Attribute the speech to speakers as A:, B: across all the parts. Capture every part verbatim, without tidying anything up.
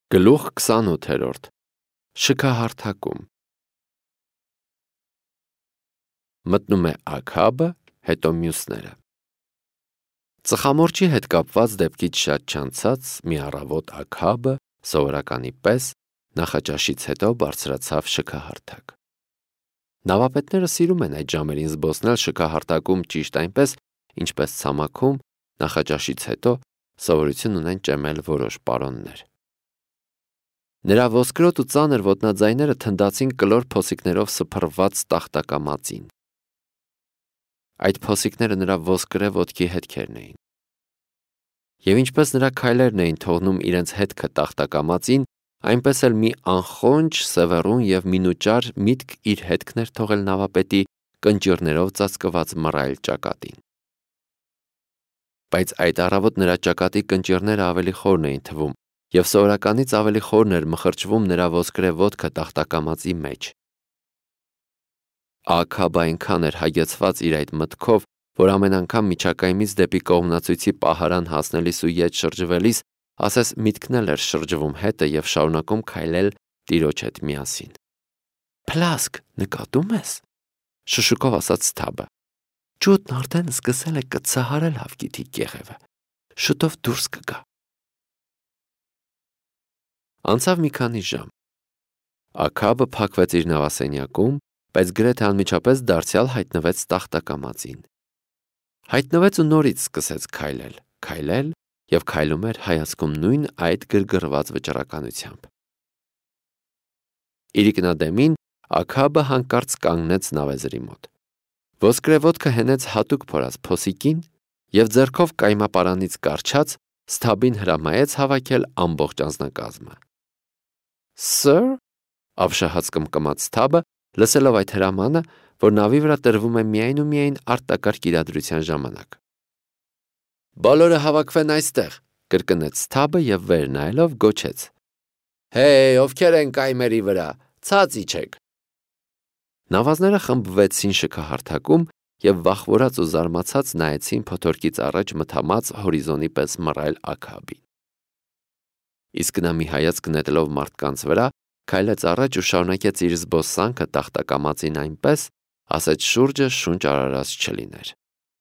A: Գլուխ քսանութերորդ Շքահարթակում Մտնում է Աքաբը, հետո մյուսները։ Ծխամորճի հետ կապված դեպքից շատ չանցած մի առավոտ Աքաբը, սովորականի պես, նախաճաշից հետո բարձրացավ շքահարթակ։ Նավապետները սիրում են այդ ժամերին զբոսնել շքահարթակում ճիշտ այնպես, ինչպես ցամաքում նախաճաշից հետո սովորություն ունեն ճեմել որոշ պարոններ։ Նրա ոսկրոտ ու ծանր ոտնաձայները թնդացին կլոր փոսիկներով սփռված տախտակամածին։ Այդ փոսիկները նրա ոսկրե ոտքի հետքերն էին։ Եվ ինչպես նրա քայլերն էին թողնում իրենց հետքը տախտակամածին, այնպես էլ մի անխոնջ, սևեռուն և մինուճար միտք իր հետքն էր թողել նավապետի կնճիռներով ծածկված մռայլ ճակատին։ Բայց այդ առավոտ նրա ճակատի կնճիռները ավելի խորն էին թվում, և սովորականից ավելի խորն էր մխրճվում նրա ոսկրե ոտքը տախտակամածի մեջ։ Աքաբը այնքան էր հագեցված իր այդ մտքով, որ ամեն անգամ միջակայմից դեպի կողմնացույցի պահարան հասնելիս ու ետ շրջվելիս, ասես միտքն էլ էր շրջվում հետը և շարունակում քայլել տիրոջ հետ միասին։ «Փլասկ, նկատում ես», շշուկով ասաց Սթաբը։ «Ջութն արդեն սկսել է կծահարել հավկիթի կեղևը, շուտով դուրս կգա»։ Անցավ մի քանի ժամ։ Աքաբը փակվեց իր նավասենյակում, բայց գրեթե անմիջապես դարձյալ հայտնվեց տախտակամածին։ Հայտնվեց ու նորից սկսեց քայլել, քայլել և քայլում էր հայացքում նույն այդ գրգռված վճռականությամբ։ Իրիկնադեմին Աքաբը հանկարծ կանգնեց նավեզրի մոտ։ Ոսկրե ոտքը հենեց հատուկ փորած փոսիկին և ձեռքով կայմապարանից կառչած Սթաբին հրամայեց հավաքել ամբողջ անձնակազմը։ «Սըր», ապշահաց կմկմաց Սթաբը, լսելով այդ հրամանը, որ նավի վրա տրվում է միայն ու միայն արտակարգ իրադրության ժամանակ։ «Բոլորը հավաքվեն այստեղ», կրկնեց Սթաբը և վեր նայելով գոչեց. «Հեյ, ովքեր են կայմերի վրա, ցած իջեք»։ Նավազները խմբվեցին շքահարթակում և վախվորած ու զարմացած նայեցին փոթորկից առաջ մթամած հորիզոնի պես մռայլ Աքաբին։ Իսկ նա մի հայացք նետելով մարդկանց վրա, քայլեց առաջ ու շարունակեց իր զբոսանքը տախտակամածին այնպես, ասեց շուրջը շունչ արարած չլիներ։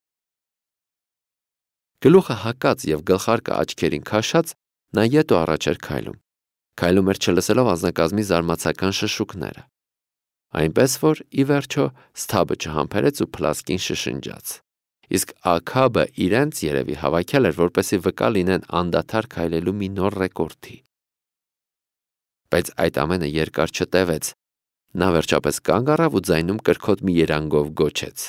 A: Գլուխը հակած և գլխարկը աչքերին քաշած, նա ետ ու առաջ էր քայլում։ Քայլում էր չլսելով անձնակազմի զարմացական շշուկները։ Այնպես որ, ի վերջո, Սթաբը չհամբերեց ու Փլասկին շշնջաց։ Իսկ Աքաբը իրենց երևի հավաքել էր, որպեսզի վկա լինեն անդադար քայլելու մի նոր ռեկորդի։ Բայց այդ ամենը երկար չտևեց։ Նա վերջապես կանգ առավ ու ձայնում կրքոտ մի երանգով գոչեց.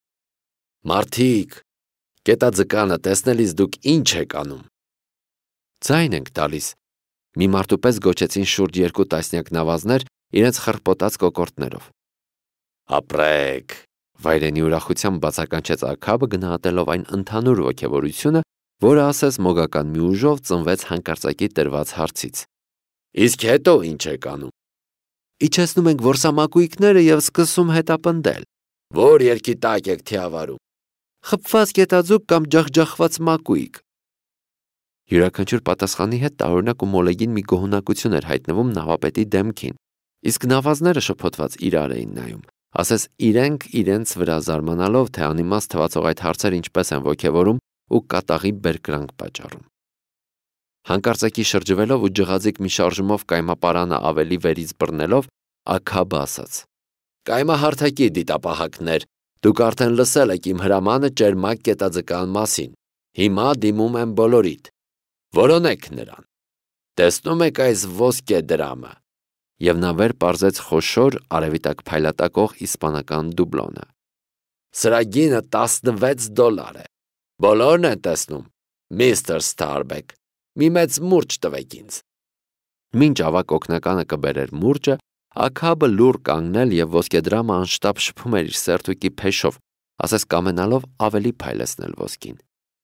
A: «Մարդիկ, կետաձկանը տեսնելիս դուք ի՞նչ եք անում»։ «Ձայն ենք տալիս», մի մարդու պես գոչեցին շուրջ երկու տասնյակ նավազներ իրենց խռպոտած կոկորդներով։ «Ապրեք», վայրենի ուրախությամբ բացականչեց Աքաբը, գնահատելով այն ընդհանուր ոգևորությունը, որը ասես մոգական մի ուժով ծնվեց հանկարծակի տրված հարցից։ «Իսկ հետո ի՞նչ եք անում»։ «Իջեցնում ենք որսամակույկները և սկսում հետապնդել»։ «Ո՞ր երգի տակ եք թիավարում»։ «Խփված կետաձուկ կամ ջախջախված մակույկ»։ Յուրաքանչյուր պատասխանի հետ տարօրինակ ու մոլեգին մի գոհունակություն էր հայտնվում նավապետի դեմքին, իսկ նավազները շփոթված իրար էին նայում, ասես իրենք իրենց վրա զարմանալով, թե անիմաստ թվացող այդ հարցերը ինչպես են ոգևորում ու կատաղի բերկրանք պատճառում։ Հանկարծակի շրջվելով ու ջղաձիկ մի շարժումով կայմապարանը ավելի վերից բռնելով, Աքաբը ասաց. «Կայմահարթակի դիտապահակներ, դուք արդեն լսել եք իմ հրամանը ճերմակ կետաձկան մասին։ Հիմա դիմում եմ բոլորիդ։ Որոնեք նրան։ Տեսնում եք այս ոսկե դրամը»։ Եվ նա վեր պարզեց խոշոր, արևի տակ փայլատակող իսպանական դուբլոնը։ «Սրա գինը տասնվեց դոլար է։ Բոլորն են տեսնում, միստր Սթարբեք, մի մեծ մուրճ տվեք ինձ»։ Մինչ ավագ օգնականը կբերեր մուրճը, Աքաբը լուռ կանգնել և ոսկեդրամը անշտապ շփում էր իր սերտուկի փեշով, ասես կամենալով ավելի փայլեցնել ոսկին։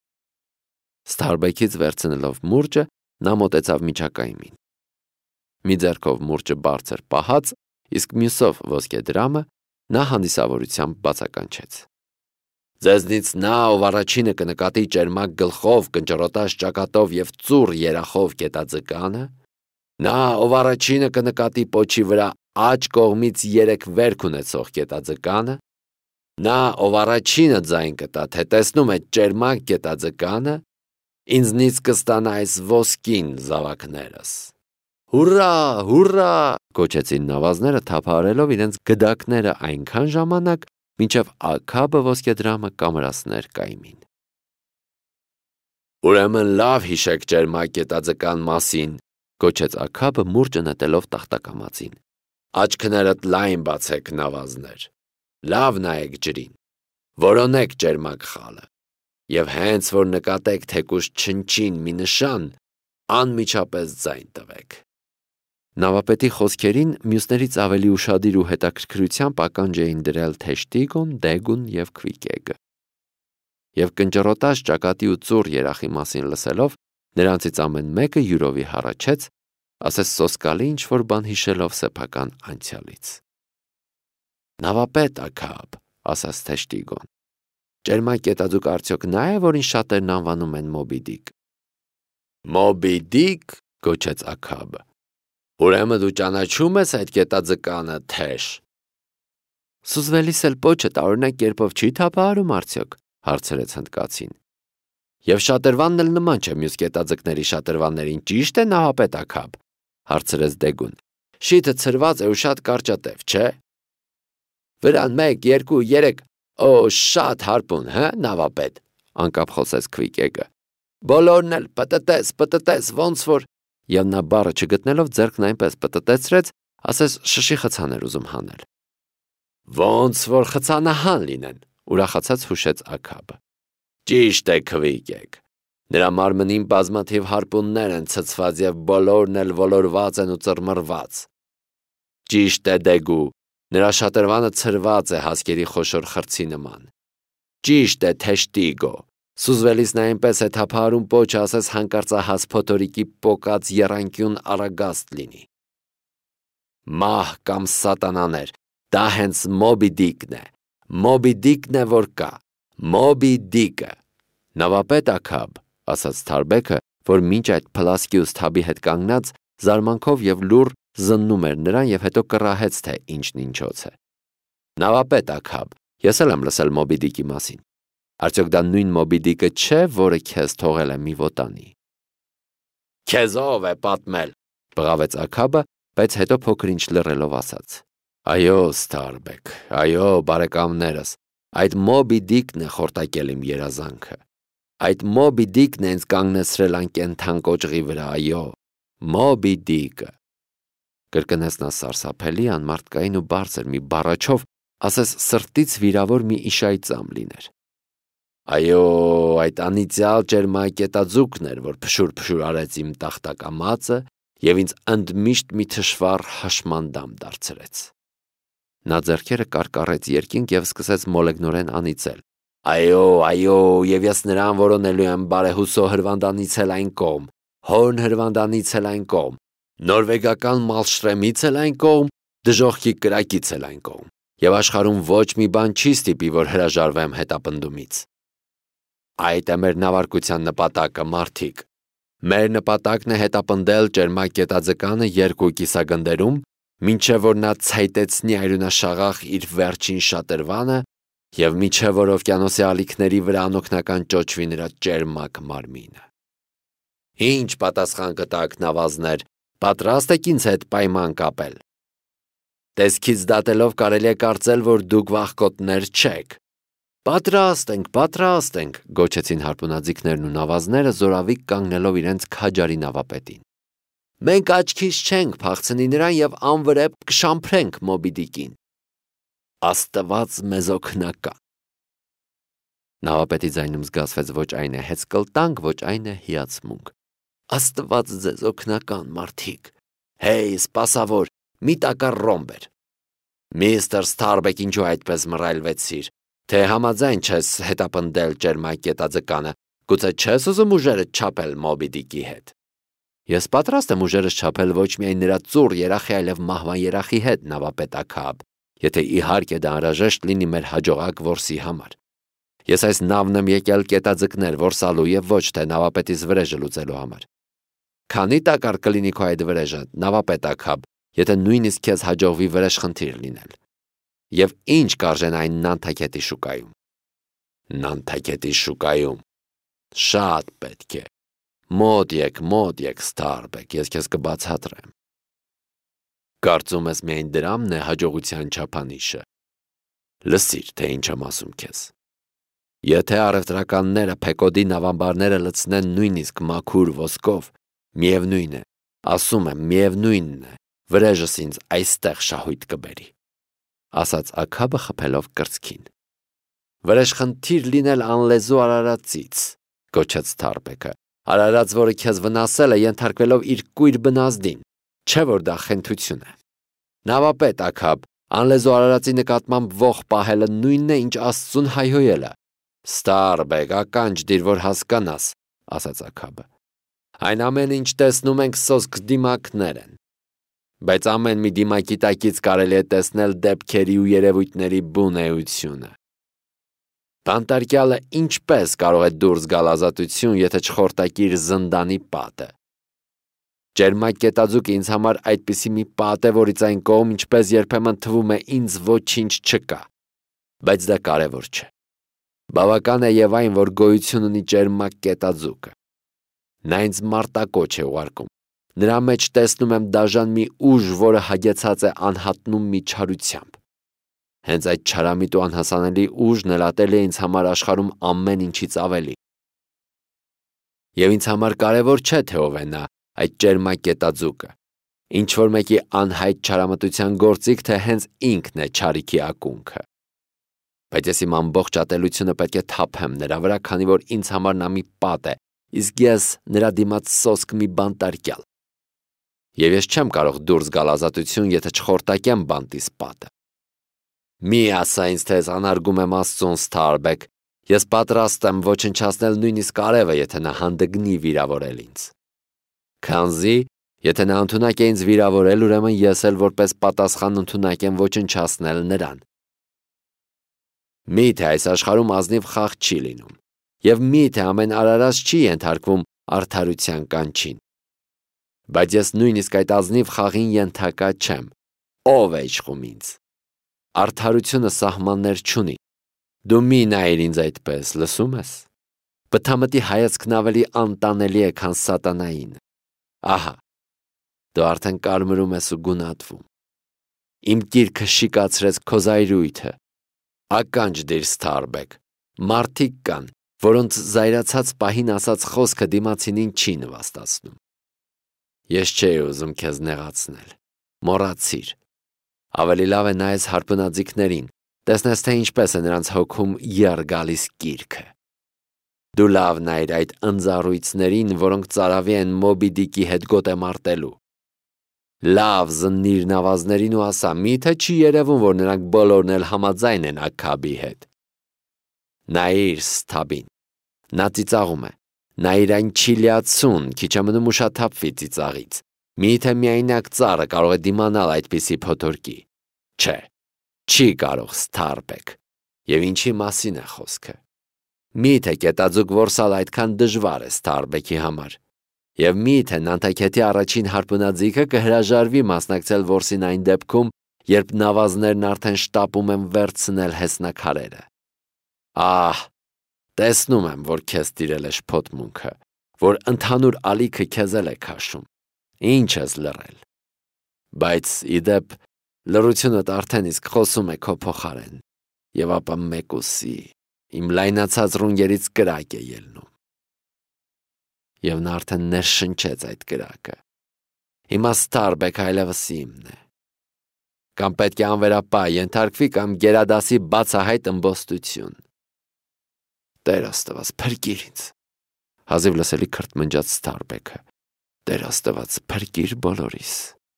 A: Սթարբեքից վերցնելով մուրճը, նա մոտեցավ միջակայմին։ Մի ձեռքով մուրճը բարձր պահած, իսկ մյուսով ոսկեդրամը, նա հանդիսավորությամբ բացականչեց. «Ձեզնից նա, ով առաջինը կնկատի ճերմակ գլխով, կնճռոտած ճակատով և ծուռ երախով կետաձկանը, Նա ով առաջինը կնկատի պոչի վրա աջ կողմից երեք վերք ունեցող կետաձկանը, նա ով առաջինը ձայն կտա, թե տեսնում է ճերմակ կետաձկանը, ինձնից կստանա այս ոսկին զավակներս։ Հուրրա, հուրրա, կոչեցին նավազները թափահարելով իրենց գդակները այնքան ժամանակ, մինչև Աքաբը ոսկեդրամը կամրացներ կայմին։ Ուրեմն լավ հիշեք ճերմակ կետաձկան մասին, կոչեց Աքաբը մուրճը նետելով տախտակամածին։ Աչքներդ լայն բացեք նավազներ, լավ նայեք ջրին, որոնեք ճերմակ խալը, և հենց որ նկատեք թեկուզ չնչին մի նշան, անմիջապես ձայն տվեք։ Նավապետի խոսքերին մյուսներից ավելի ուշադիր ու հետաքրքրությամբ ականջ էին դրել Թեշտիգոն, Դեգուն և Քվիկեգը։ Եվ կնճռոտած ճակատի ու ծուռ երախի մասին լսելով, նրանցից ամեն մեկը յուրովի հառաչեց, ասես սոսկալի ինչ-որ բան հիշելով սեփական անցյալից։ Նավապետ Աքաբ, ասաց Թեշտիգոն, ճերմակ կետաձուկ արդյոք նա է, որին շատերն անվանում են Մոբի Դիկ։ Մոբի Դիկ, գոչեց Աքաբը։ Ուրեմն դու ճանաչում ես այդ կետաձկանը, Թեշ։ Սուզվելիս էլ պոչը տարօրինակ կերպով չի թափահարում արդյոք, հարցրեց հնդկացին։ Եվ շատրվանն էլ նման չէ մյուս կետաձկների շատրվաններին, ճիշտ է նահապետ Աքաբ, հարցրեց Դեգուն։ Շիթը ցրված է ու շատ կարճատև, չէ։ Վրան մեկ, երկու, երեք, օ, շատ հարպուն, հա, նավապետ, անկապ խոսեց Քվիկեգը։ Բոլորն էլ պտտես, պտտես, ոնց որ։ Եվ նա բառը չգտնելով ձեռքն այնպես պտտեցրեց, ասես շշի խցան էր ուզում հանել։ Ոնց որ խցանահան լինեն, ուրախացած հուշեց Աքաբը։ Ճիշտ է, Քվիկեգ։ Նրա մարմնին բազմաթիվ հարպուններ են ցցված և բոլորն էլ ոլորված են ու ծռմռված։ Ճիշտ է, Դեգու, նրա շատրվանը ցրված է հասկերի խոշոր խրցի նման։ Ճիշտ է, Թեշտիգո, սուզվելիս նա այնպես է թափահարում պոչը, ասես հանկարծահաս փոթորիկի պոկած եռանկյուն արագաստ լինի։ Մահ կամ սատանաներ, դա հենց Մոբի Դիկն է, Մոբի Դիկն է, որ կա, Մոբի Դիկը։ Նավապետ Աքաբ, ասաց Թարբեքը, որ մինչ այդ փլասկյուս թաբի հետ կանգնած զարմանքով և լուռ զննում էր նրան և հետո կռահեց, թե ինչն ինչոց է։ Նավապետ Աքաբ, ես էլ եմ լսել Մոբի Դիկի մասին։ Արդյոք դա նույն Մոբի Դիկը չէ, որը քեզ թողել է մի ոտանի։ Քեզ ով է պատմել, բղավեց Աքաբը, բայց հետո փոքր ինչ լռելով ասաց. Այո, Սթարբեք, այո, բարեկամներս, այդ Մոբի Դիկն է խորտակել իմ երազանքը։ Այդ Մոբի Դիկն է ինձ կանգնեցրել անկենդան կոճղի վրա, այո, Մոբի Դիկը։ Կրկնեց նա սարսափելի, անմարդկային ու բարձր մի բառաչով, ասես սրտից վիրավոր մի իշայի ծամ լիներ։ Այո, այդ անիծյալ ճերմակ կետաձուկն էր, որ փշուր-փշուր արեց իմ տախտակամածը և ինձ ընդմիշտ մի թշվառ հաշմանդամ դարձրեց։ Նա ձեռքերը կարկառեց երկինք և սկսեց մոլեգնորեն անիծել։ Այո, այո, և ես նրան որոնելու եմ բարեհուսո հրվանդանից էլ այն կողմ, հորն հրվանդանից էլ այն կողմ, նորվեգական մալշրեմից էլ այն կողմ, դժոխքի կրակից էլ այն կողմ, և աշխարհում ոչ մի բան չի ստիպի, որ հրաժարվեմ հետապնդումից։ Այդ է մեր նավարկության նպատակը, մարդիկ։ Մեր նպատակն է հետապնդել ճերմակ կետաձկանը երկու կիսագնդերում, մինչև որ նա ցայտեցնի այրունաշաղախ իր վերջին շատրվանը և մինչև որ օվկիանոսի ալիքների վրա անօգնական ճոճվի նրա ճերմակ մարմինը։ Ինչ պատասխան կտաք, նավազներ, պատրաստ եք ինձ հետ պայման կապել։ Տեսքից դատելով կարելի է կարծել, որ դուք վախկոտներ չեք։ Պատրաստ ենք, պատրաստ ենք, գոչեցին հարպունաձիգներն ու նավազները զորավիկ կանգնելով իրենց քաջարի նավապետին։ Մենք աչքից չենք փախցնի նրան և անվրեպ կշամփրենք Մոբի Դիկին։ Աստված մեզ օգնական։ Նավապետի ձայնում զգացվեց ոչ այն է հեծկլտանք, ոչ այն է հիացմունք։ Աստված ձեզ օգնական, մարդիկ։ Հեյ, սպասավոր, մի տակառ ռոմբեր։ Միստր Սթարբեք, ինչու այդպես մռայլվեցիր, թե համաձայն չես հետապնդել ճերմակ կետաձկանը, գուցե չես ուզում ուժերդ չափել Մոբի Դիկի հետ։ Ես պատրաստ եմ ուժերս չափել ոչ միայն նրա ծուռ երախի, այլև մահվան երախի հետ, նավապետ Աքաբ, եթե իհարկե դա անհրաժեշտ լինի մեր հաջողակ որսի համար։ Ես այս նավն եմ եկել կետաձկներ որսալու և ոչ թե նավապետիս վրեժը լուծելու համար։ Քանի տակար կլինի քո այդ վրեժը, նավապետ Աքաբ, եթե նույնիսկ քեզ հաջողվի վրեժ խնդիր լինել։ Եվ ինչ կարժեն այն Նանթակետի շուկայում։ Նանթակետի շուկայում։ Շատ պետք է։ Մոտ եք, մոտ եք, Սթարբեք, ես քեզ կբացատրեմ։ Կարծում ես միայն դրամն է հաջողության չափանիշը։ Լսիր, թե ինչ եմ ասում քեզ։ Եթե առևտրականները Փեկոդի նավամբարները լցնեն նույնիսկ մաքուր ոսկով, միևնույն է, ասում եմ, միևնույնն է, վրեժս ինձ այստեղ շահույթ կբերի, ասաց Աքաբը խփելով կրծքին։ Վրեժ խնդիր լինել անլեզու արարածից, գոչեց Սթարբեկը, արարած, որը քեզ վնասել է ենթարկվելով իր կույր բնազդին, չէ որ դա խենթություն է։ Նավապետ Աքաբ, անլեզու արարածի նկատմամբ ոխ պահելը նույնն է, ինչ Աստծուն հայհոյելը։ Ստարբեկ, ականջ դիր, որ հասկանաս, ասաց Աքաբը։ Այն ամեն ինչ տեսնում ենք սոսկ դիմակներ են, բայց ամեն մի դիմակի տակից կարելի է տեսնել դեպքերի ու երևույթների բուն էությունը։ Բանտարկյալը ինչպես կարող է դուրս գալ ազատություն, եթե չխորտակի իր զնդանի պատը։ Ջերմակ կետաձուկը ինձ համար այդպիսի մի պատ է, որից այն կողմ, ինչպես երբեմն թվում է, ինձ ոչինչ չկա, բայց դա կարևոր չէ։ Բավական է եւ այն, որ գոյություն ունի ջերմակ կետաձուկը։ Նա ինձ մարտակոչ է ուղարկում։ Նրա մեջ տեսնում եմ դաժան մի ուժ, որը հագեցած է անհատնում մի չարությամբ։ Հենց այդ չարամիտ ու անհասանելի ուժն էլ ատել է ինձ համար աշխարհում ամեն ինչից ավելի։ Եվ ինձ համար կարևոր չէ, թե ով է նա, այդ ջերմակ կետաձուկը։ Ինչ որ մեկի անհայտ չարամտության գործիք, թե հենց ինքն է չարիքի ակունքը։ Բայց ես իմ ամբողջ ատելությունը պետք է թափեմ նրա վրա, քանի որ ինձ համար նա մի պատ է, իսկ ես նրա դիմաց սոսկ մի բանտարկյալ։ Եվ ես չեմ կարող դուրս գալ ազատություն, եթե չխորտակեմ բանտիս պատը։ Մի ասա ինձ, թե ես անարգում եմ Աստծուն, Սթարբեք, ես պատրաստ եմ ոչնչացնել նույնիսկ արևը, եթե նա հանդգնի վիրավորել ինձ։ Քանզի, եթե նա ընդունակ է ինձ վիրավորել, ուրեմն ես էլ որպես պատասխան ընդունակ եմ ոչնչացնել նրան։ Միթե այս աշխարհում ազնիվ խաղ չի լինում, եւ միթե ամեն արարած չի ենթարկվում արդարության կանչին։ Բայց ես նույնիսկ այդ ազնիվ խաղին ենթակա չեմ։ Ո՞վ է իշխում ինձ։ Արդարությունը սահմաններ չունի։ Դու մի նայիր ինձ այդպես, լսում ես։ Պտամտի հայացքն ավելի անտանելի է, քան սատանային։ Ահա, դու արդեն կարմրում ես ու գունատվում։ Իմ գիրքը շիկացրեց քո զայրույթը։ Ականջ դիր, Սթարբեք, մարդիկ կան, որոնց զայրացած պահին ասած խոսքը դիմացինին չի նվաստացնում։ Ես չէի ուզում քեզ նեղացնել, մոռացիր։ Ավելի լավ է նայես հարբնաձիգներին, տեսնես, թե ինչպես է նրանց հոգում եռ գալիս գիրքը։ Դու լավ նայր այդ ընձառույցներին, որոնք ծարավի են Մոբի Դիկի հետ գոտե մարտելու։ Լավ զննիր նավազներին ու ասա, միթե չի երևում, որ նրանք բոլորն էլ համաձայն են Աքաբի հետ։ Նայիր Սթաբին, նա ծիծաղում է, նայիր այն չիլիացուն, քիչ է մնում ուշաթափվի ծիծաղից։ Միթե միայնակ ծառը կարող է դիմանալ այդպիսի փոթորկի։ Չէ, չի կարող, Սթարբեք։ Եվ ինչի մասին է խոսքը։ Միթե կետաձուկ որսալ այդքան դժվար է Սթարբեկի համար։ Եվ միթե Նանթակետի առաջին հարբնաձիգը կհրաժարվի մասնակցել որսին այն դեպքում, երբ նավազներն արդեն շտապում են վերցնել հեսնակարերը։ Ահ, տեսնում եմ, որ քեզ տիրել է շփոթմունքը, որ ընդհանուր ալիքը քեզ էլ է քաշում։ Ինչ ես լռել։ Բայց իդեպ լռությունդ արդեն իսկ խոսում է քո փոխարեն, եւ ապա մեկուսի իմ լայնացած ռունգերից կրակ է ելնում։ Եվ նա արդեն ներշնչեց այդ կրակը։ Հիմա Սթարբեք այլևս իմն է։ Կամ պետք է անվերապահ ենթարկվի, կամ գերադասի բացահայտ ըմբոստություն։ Տեր Աստված, փրկիր ինձ։ Հազիվ լսելի քրթմնջաց Սթարբեքը։ Տեր Աստված, փրկիր բոլորիս։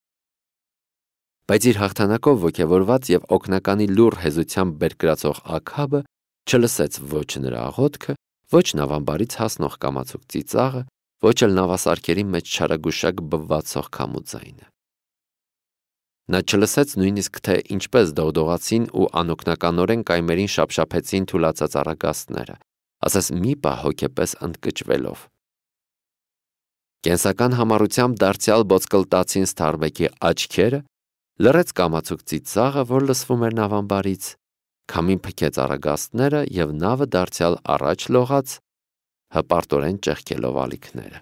A: Բայց իր հաղթանակով ոգևորված եւ օգնականի լուր հեզությամբ բերկրացող Աքաբը չլսեց ոչ նրա աղոթքը, ոչ նավամբարից հասնող կամացուկ ծիծաղը, ոչ էլ նավասարքերի մեջ չարագուշակ բվացող քամու ձայնը։ Նա չլսեց նույնիսկ, թե ինչպես դողդողացին ու անօգնականորեն կայմերին շապշապեցին թուլացած առագաստները, ասես մի պահ հոգեպես ընդկճվելով։ Կենսական համառությամբ դարձյալ բոցկլտացին Սթարբեկի աչքերը, լռեց կամացուկ ծիծաղը, որ լսվում էր նավամբարից, քամին փքեց առագաստները և նավը դարձյալ առաջ լողաց, հպարտորեն ճեղքելով ալիքները։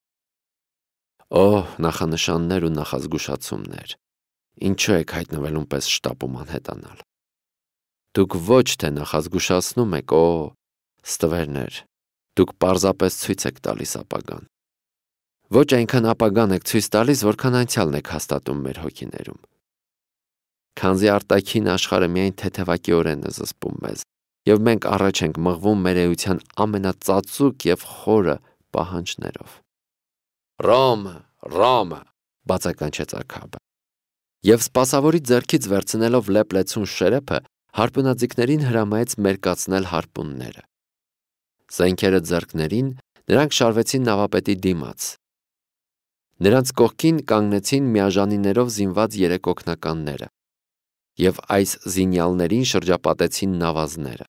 A: Օհ, նախանշաններ ու նախազգուշացումներ, ինչու եք հայտնվելուն պես շտապում անհետանալ։ Դուք ոչ թե նախազգուշացնում եք, օ, ստվերներ, դուք պարզապես ցույց եք տալիս ապագան։ Ոչ այնքան ապագան եք ցույց տալիս, որքան անցյալն եք հաստատում մեր հոգիներում։ Քանզի արտաքին աշխարհը միայն թեթևակիորեն է զսպում մեզ, և մենք առաջ ենք մղվում մեր էության ամենածածուկ և խորը պահանջներով։ Ռոմը, Ռոմը, բացականչեց Աքաբը։ Եվ սպասավորի ձեռքից վերցնելով լեփ-լեցուն շերեփը, հարպունաձիգներին հրամայեց մերկացնել հարպունները։ Զենքերը ձեռքներին, նրանք շարվեցին նավապետի դիմաց։ Նրանց կողքին կանգնեցին միաժանիներով զինված երեք օգնականները, և այս զինյալներին շրջապատեցին նավազները։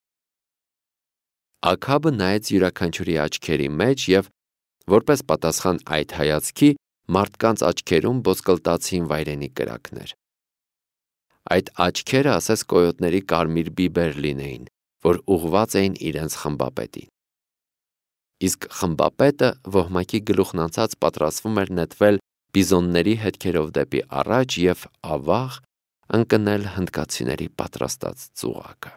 A: Աքաբը նայեց յուրաքանչյուրի աչքերի մեջ և, որպես պատասխան այդ հայացքի, մարդկանց աչքերում ոսկլտացին վայրենի կրակներ։ Այդ աչքերը ասես կոյոտների կարմիր բիբեր լինեին, որ ուղղված էին իրենց խմբապետին։ Իսկ խմբապետը ոհմակի գլուխն անցած պատրաստվում էր նետվել բիզոնների հետքերով դեպի առաջ և ավաղ ընկնել հնդկացիների պատրաստած ծուղակը։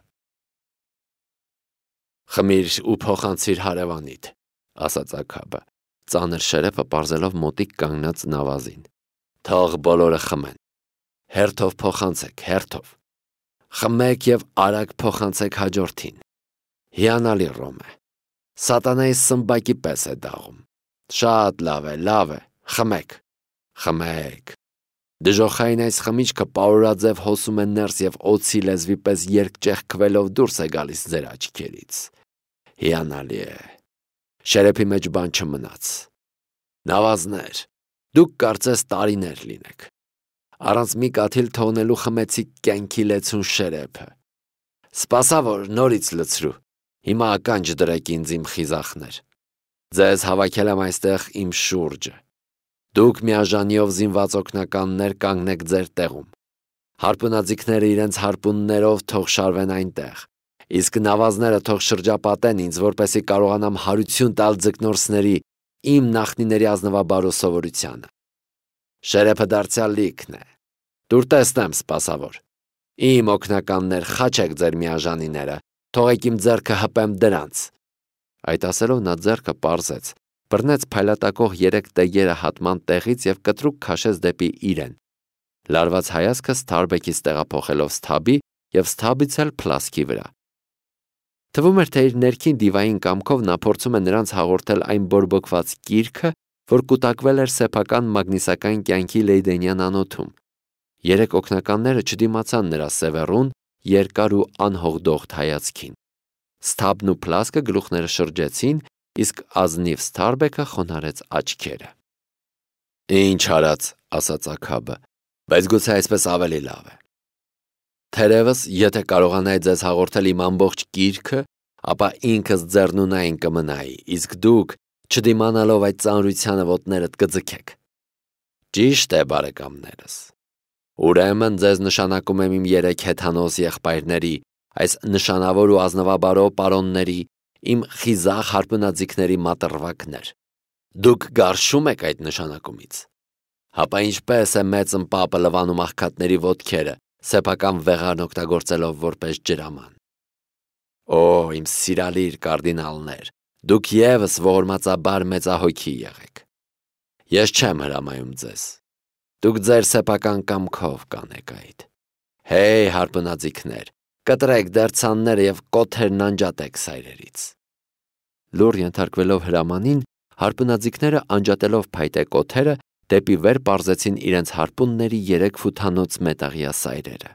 A: Խմիր ու փոխանցիր հարևանիդ, ասաց Աքաբը, ծանր շերեփը պարզելով մոտիկ կանգնած նավազին։ Թող բոլորը խմեն։ Հերթով փոխանցեք, հերթով։ Խմեք և արագ փոխանցեք հաջորդին։ Հիանալի Ռոմ է։ Սատանայի սմբակի պես է դաղում։ Շատ լավ է, լավ է, խմեք, խմեք։ Դժոխային այս խմիչքը պարուրաձև հոսում է ներս և օձի լեզվի պես երկճեղքվելով դուրս է գալիս ձեր աչքերից։ Հիանալի է։ Շերեփի մեջ բան չմնաց։ Նավազներ, դուք կարծես տարիներ լինեք։ Առանց մի կաթիլ թողնելու խմեցիք կյանքի լեցուն շերեփը։ Սպասավոր, նորից լցրու։ Հիմա ականջ դրեք ինձ, իմ խիզախներ։ Ձեզ հավաքել եմ այստեղ իմ շուրջը։ Դուք միաժանիով զինված օգնականներ կանգնեք ձեր տեղում։ Հարպունաձիգները իրենց հարպուններով թող շարվեն այնտեղ, իսկ նավազները թող շրջապատեն ինձ, որպեսզի կարողանամ հարություն տալ ձկնորսների, իմ նախնիների ազնվաբարո սովորությանը։ Շերեփը դարձյալ լիքն է։ Դուր տեսնեմ, սպասավոր։ Իմ օգնականներ, խաչեք ձեր միաժանիները, թողեք իմ ձեռքը հպեմ դրանց։ Այդ ասելով նա ձեռքը պարզեց, բռնեց փայլատակող երեք տեգերը հատման տեղից և կտրուկ քաշեց դեպի իրեն։ Լարված հայացքը Սթարբեկից տեղափոխելով Սթաբի և Սթաբից էլ Փլասկի վրա։ Թվում էր, թե իր ներքին դիվային կամքով նա փորձում է նրանց հաղորդել այն բորբոքված կիրքը, որ կուտակվել էր սեփական մագնիսական կյանքի Լեյդենյան անոթում։ Երեք օգնականները չդիմացան նրա սևեռուն, երկար ու անհողդողդ հայացքին։ Սթաբն ու Փլասկը գլուխները շրջեցին, իսկ ազնիվ Սթարբեկը խոնարհեց աչքերը։ Ինչ արած, ասաց Աքաբը, բայց գուցե այսպես ավելի լավ է։ Թերևս, եթե կարողանայի ձեզ հաղորդել իմ ամբողջ կիրքը, ապա ինքս ձեռնունայն կմնայի, իսկ դուք, չդիմանալով այդ ծանրությանը, ոտներդ կձգեք։ Ճիշտ է, բարեկամներս։ Ուրեմն ձեզ նշանակում եմ իմ երեք հեթանոս եղբայրների, այս նշանավոր ու ազնվաբարո պարոնների, իմ խիզախ հարպունաձիգների մատրվակներ։ Դուք գարշում եք այդ նշանակումից։ Հապա ինչպես է մեծ ըմպապը լվանում աղքատների ոտքերը, սեփական վեղան օգտագործելով որպես ջրաման։ Օ, իմ սիրալիր կարդինալներ, դուք ևս ողորմածաբար մեծահոգի եղեք։ Ես չեմ հրամայում ձեզ։ Դուք ձեր սեփական կամքով կանեք այդ։ Հեյ, հարպնաձիգներ, կտրեք դերցանները և կոթերն անջատեք սայրերից։ Լուռ ենթարկվելով հրամանին, հարպնաձիգները անջատելով փայտե կոթերը, դեպի վեր պարզեցին իրենց հարպունների երեք ֆութանոց մետաղյա սայրերը։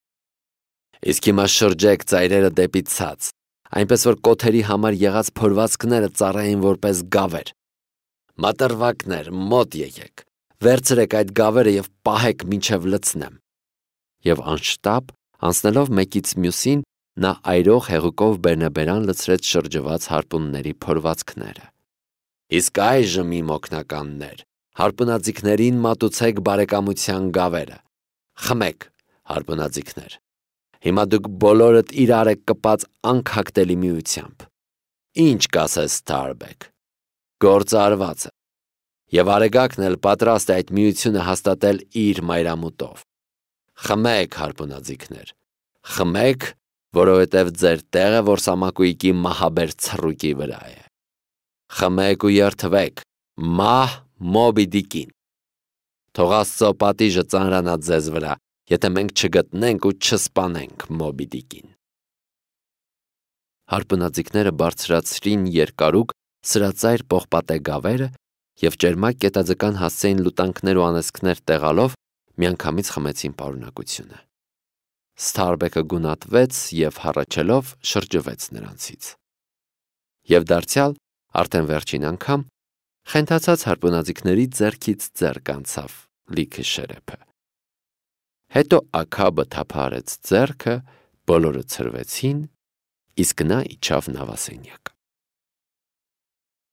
A: Իսկ հիմա շրջեք ծայրերը դեպի ցած, այնպես որ կոթերի համար եղած փորվածքները ծառայեն որպես գավեր։ Մատրվակներ, մոտ եկեք, վերցրեք այդ գավերը և պահեք մինչև լցնեմ։ Եվ անշտապ, անցնելով մեկից մյուսին, նա այրող հեղուկով բերնաբերան լցրեց շրջված հարպունների փորվածքները։ Իսկ այժմ իմ օգնականներ, հարբնաձիգներին մատուցեք բարեկամության գավերը։ Խմեք, հարբնաձիգներ։ Հիմա դուք բոլորդ իրար եք կպած անքակտելի միությամբ։ Ինչ կասես Սթարբեք։ Գործը արված է։ Եվ Արեգակն էլ պատրաստ է այդ միությունը հաստատել իր մայրամուտով։ Խմեք, հարբնաձիգներ։ Խմեք, որովհետև ձեր տեղը որսամակույկի մահաբեր ցռուկի վրա է։ Խմեք ու երթվեք, մահ Մոբի Դիկին։ Թող Աստծո պատիժը ծանրանա ձեզ վրա, եթե մենք չգտնենք ու չսպանենք Մոբի Դիկին։ Հարբնաձիգները բարձրացրին երկարուկ սրածայր պողպատե գավերը և ճերմակ կետաձկան հասցեին լուտանքներ ու անեծքներ տեղալով միանգամից խմեցին պարունակությունը։ Սթարբեկը գունատվեց և հառաչելով շրջվեց նրանցից։ Եվ դարձյալ, արդեն վերջին անգամ, խենթացած հարբնաձիգների ձեռքից ձեռք անցավ լիքը շերեփը։ Հետո Աքաբը թափահարեց ձեռքը, բոլորը ցրվեցին, իսկ նա իջավ նավասենյակ։